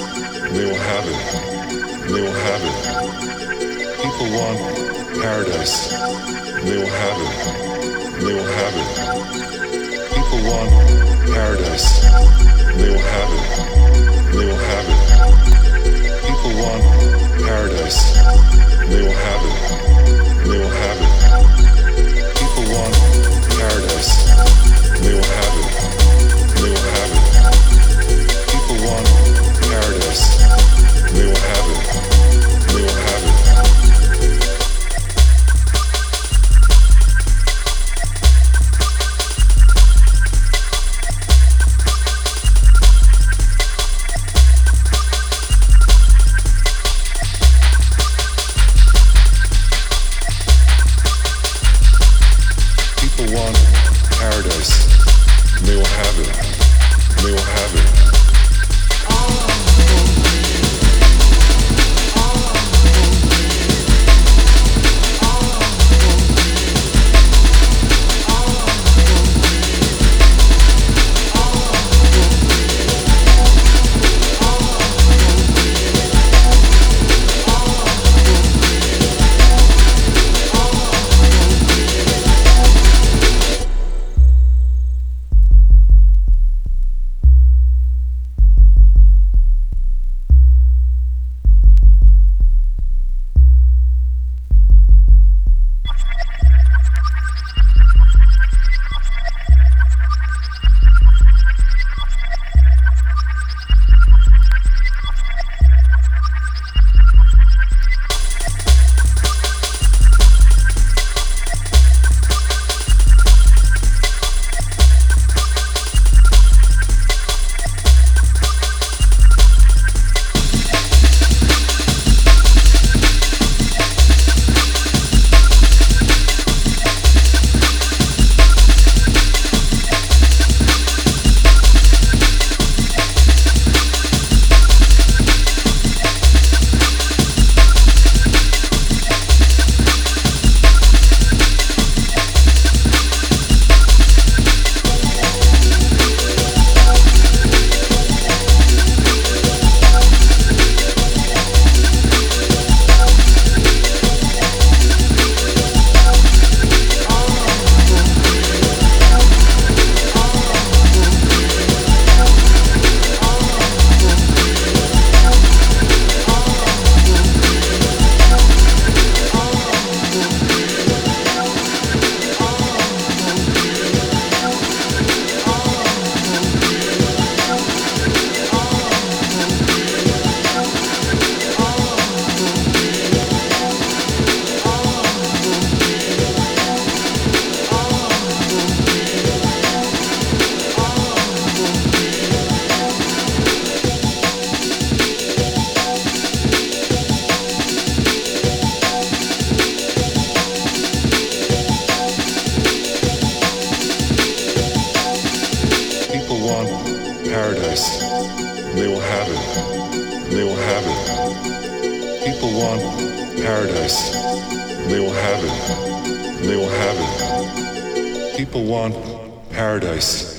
They will have it. They will have it. People want paradise. They will have it. They will have it. People want paradise. They will have it. They will have it. People want paradise. They will have it. They will have it. People want paradise. They will have it. They will have it. People want paradise. They will have it. They will have it. People want paradise. They will have it. They will have it. Paradise. They will have it. They will have it. People want paradise. They will have it. They will have it. People want paradise.